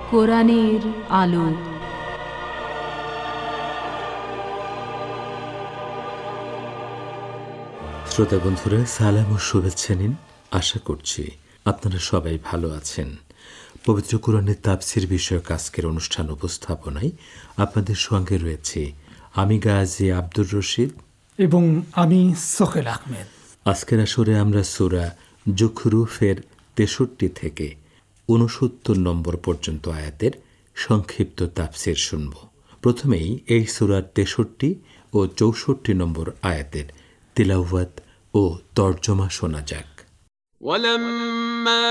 কোরআনের আলো। শ্রোতা বন্ধুরা, সালাম ও শুভেচ্ছা নিন। আশা করছি আপনারা সবাই ভালো আছেন। পবিত্র কোরআনের তাফসীর বিষয়ক আজকের অনুষ্ঠান উপস্থাপনায় আপনাদের সঙ্গে রয়েছে আমি গাজী আব্দুর রশিদ এবং আমি সোহেল আহমেদ। আজকের আসরে আমরা সূরা যুখরুফের 63 থেকে 69 নম্বর পর্যন্ত আয়াতের সংক্ষিপ্ত তাফসীর শুনব। প্রথমেই এই সূরার 63 ও 64 নম্বর আয়াতের তিলাওয়াত ও তর্জমা শোনা যাক। ولما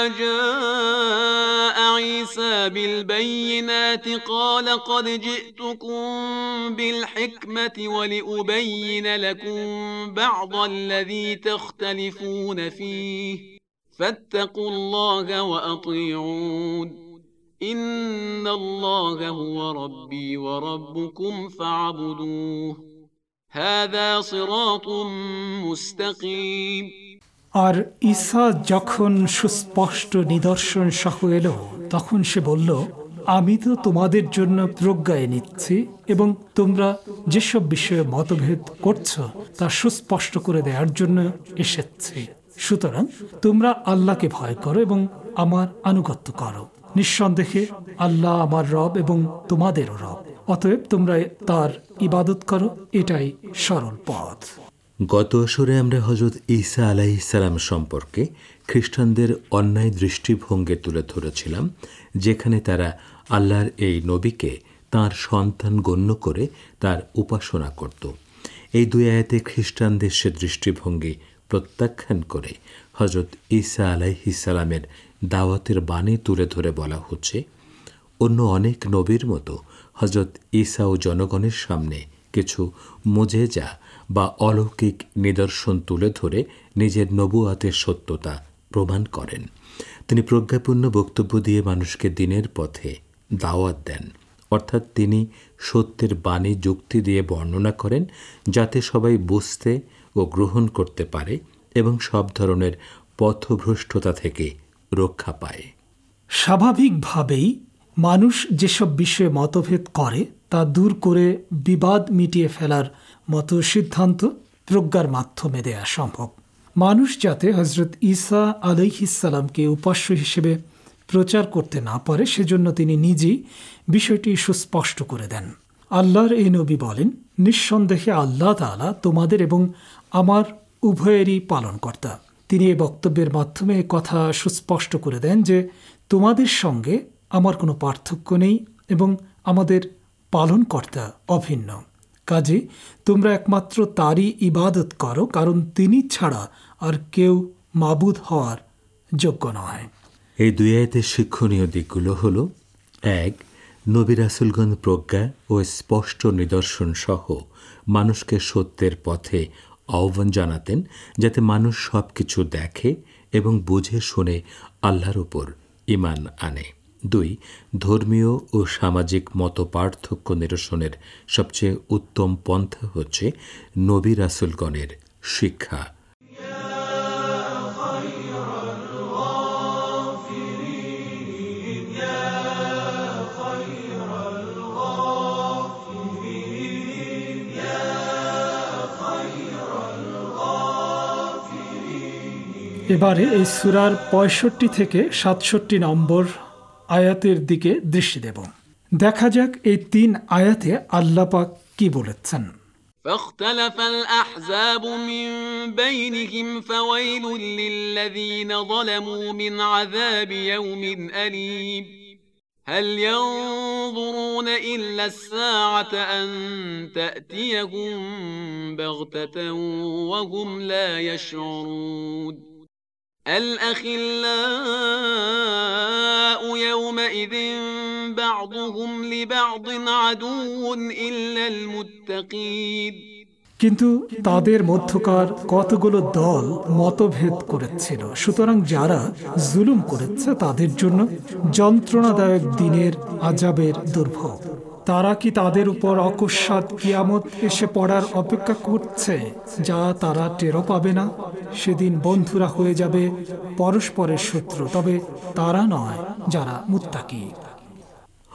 جاء عيسى بالبينات قال قد جئتكم بالحكمة ولأبين لكم بعض الذي تختلفون فيه فاتقوا الله وأطيعون إن الله هو ربي وربكم فاعبدوه هذا صراط مستقيم। আর ঈসা যখন সুস্পষ্ট নিদর্শন সহ এলো, তখন সে বলল, আমি তো তোমাদের জন্য প্রজ্ঞা এনেছি এবং তোমরা যেসব বিষয়ে মতভেদ করছো তা সুস্পষ্ট করে দেওয়ার জন্য এসেছি। সুতরাং তোমরা আল্লাহকে ভয় করো এবং আমার আনুগত্য করো। নিঃসন্দেহে আল্লাহ আমার রব এবং তোমাদেরও রব, অতএব তোমরা তার ইবাদত করো, এটাই সরল পথ। গত আসরে আমরা হযরত ঈসা আলাইহিস সালাম সম্পর্কে খ্রিস্টানদের অন্যায় দৃষ্টিভঙ্গি তুলে ধরেছিলাম, যেখানে তারা আল্লাহর এই নবীকে তাঁর সন্তান গণ্য করে তার উপাসনা করত। এই দুই আয়াতে খ্রিস্টানদের সে দৃষ্টিভঙ্গি প্রত্যাখ্যান করে হযরত ঈসা আলাইহিস সালামের দাওয়াতের বাণী তুলে ধরে বলা হচ্ছে, অন্য অনেক নবীর মতো হযরত ঈসাও জনগণের সামনে কিছু মুজেজা বা অলৌকিক নিদর্শন তুলে ধরে নিজের নবুয়াতের সত্যতা প্রমাণ করেন। তিনি প্রজ্ঞাপূর্ণ বক্তব্য দিয়ে মানুষকে দ্বীনের পথে দাওয়াত দেন, অর্থাৎ তিনি সত্যের বাণী যুক্তি দিয়ে বর্ণনা করেন, যাতে সবাই বুঝতে ও গ্রহণ করতে পারে এবং সব ধরনের পথভ্রষ্টতা থেকে রক্ষা পায়। স্বাভাবিকভাবেই মানুষ যেসব বিষয়ে মতভেদ করে তা দূর করে বিবাদ মিটিয়ে ফেলার মতো সিদ্ধান্ত প্রজ্ঞার মাধ্যমে দেয়া সম্ভব। মানুষ যাতে হযরত ঈসা আলাইহিস সালামকে উপাস্য হিসেবে প্রচার করতে না পারে, সেজন্য তিনি নিজেই বিষয়টি সুস্পষ্ট করে দেন। আল্লাহর এই নবী বলেন, নিঃসন্দেহে আল্লাহ তাআলা তোমাদের এবং আমার উভয়েরই পালনকর্তা। তিনি এই বক্তব্যের মাধ্যমে কথা সুস্পষ্ট করে দেন যে তোমাদের সঙ্গে আমার কোনো পার্থক্য নেই এবং আমাদের পালনকর্তা অভিন্ন। কাজে তোমরা একমাত্র তারই ইবাদত করো, কারণ তিনি ছাড়া আর কেউ মাবুদ হওয়ার যোগ্য নয়। এই দুই আয়াতের শিক্ষণীয় দিকগুলো হলো: 1. নবী রাসূলগণ প্রজ্ঞা ও স্পষ্ট নিদর্শন সহ মানুষকে সত্যের পথে আহ্বান জানাতেন, যাতে মানুষ সব কিছু দেখে এবং বুঝে শুনে আল্লাহর উপর ঈমান আনে। 2. ধর্মীয় ও সামাজিক মতপার্থক্য নিরসনের সবচেয়ে উত্তম পন্থা হচ্ছে নবী রাসূলগণের শিক্ষা। এবারে এই সূরার 65 থেকে 67 নম্বর আয়াতের দিকে দৃষ্টি দেব। দেখা যাক এই 3 আয়াতে আল্লাহ পাক কি বলেছেন। فاختلف الأحزاب من بينهم فويل للذين ظلموا من عذاب يوم أليم هل ينظرون إلا الساعة أن تأتيهم بغتة وهم لا يشعرون الأخلاء يومئذ بعضهم لبعض عدو إلا المتقين। কিন্তু তাদের মধ্যকার কতগুলো দল মতভেদ করেছিল, সুতরাং যারা জুলুম করেছে তাদের জন্য যন্ত্রণাদায়ক দিনের আযাবের দুর্ভোগ। তারা কি তাদের উপর অকস্মাৎ কিয়ামত এসে পড়ার অপেক্ষা করছে, যা তারা টেরও পাবে না? সেদিন বন্ধুরা হয়ে যাবে পরস্পরের শত্রু, তবে তারা নয় যারা মুত্তাকি।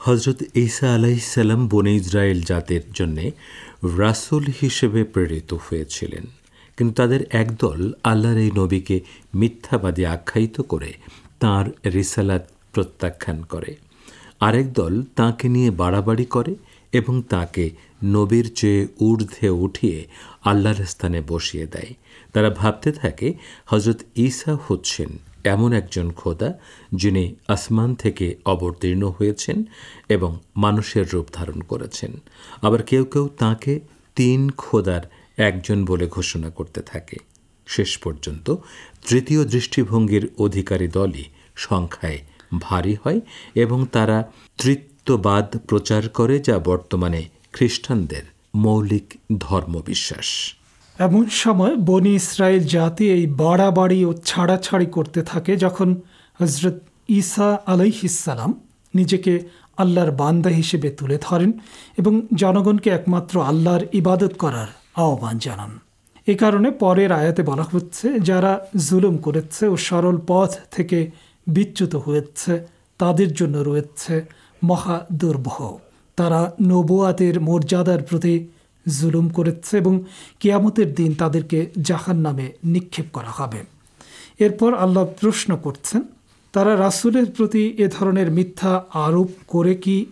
হজরত ঈসা আলাইহিসসালাম বনে ইসরায়েল জাতির জন্যে রাসূল হিসেবে প্রেরিত হয়েছিলেন, কিন্তু তাদের একদল আল্লাহর এই নবীকে মিথ্যাবাদী আখ্যায়িত করে তাঁর রিসালাত প্রত্যাখ্যান করে। আরেক দল তাঁকে নিয়ে বাড়াবাড়ি করে এবং তাঁকে নবীর চেয়ে ঊর্ধ্বে উঠিয়ে আল্লাহর স্থানে বসিয়ে দেয়। তারা ভাবতে থাকে হজরত ঈসা হচ্ছেন এমন একজন খোদা যিনি আসমান থেকে অবতীর্ণ হয়েছেন এবং মানুষের রূপ ধারণ করেছেন। আবার কেউ কেউ তাঁকে 3 খোদার একজন বলে ঘোষণা করতে থাকে। শেষ পর্যন্ত তৃতীয় দৃষ্টিভঙ্গির অধিকারী দলই সংখ্যায় ভারী হয় এবং তারা তৃত্ববাদ প্রচার করে, যা বর্তমানে খ্রিস্টানদের মৌলিক ধর্মবিশ্বাস। এমন সময় বনি ইসরায়েল জাতি এই বাড়াবাড়ি ও ছাড়াছাড়ি করতে থাকে যখন হজরত ঈসা আলাইহিসসালাম নিজেকে আল্লাহর বান্দা হিসেবে তুলে ধরেন এবং জনগণকে একমাত্র আল্লাহর ইবাদত করার আহ্বান জানান। এ কারণে পরের আয়াতে বলা হচ্ছে, যারা জুলুম করেছে ও সরল পথ থেকে বিচ্যুত হয়েছে তাদের জন্য রয়েছে মহা দুর্ভোগ। তারা নবুয়াতের মর্যাদার প্রতি জুলুম করেছে এবং কিয়ামতের দিন তাদেরকে জাহান্নামে নিক্ষেপ করা হবে। এরপর আল্লাহ প্রশ্ন করছেন, তারা রাসূলের প্রতি এ ধরনের মিথ্যা আরোপ করে কি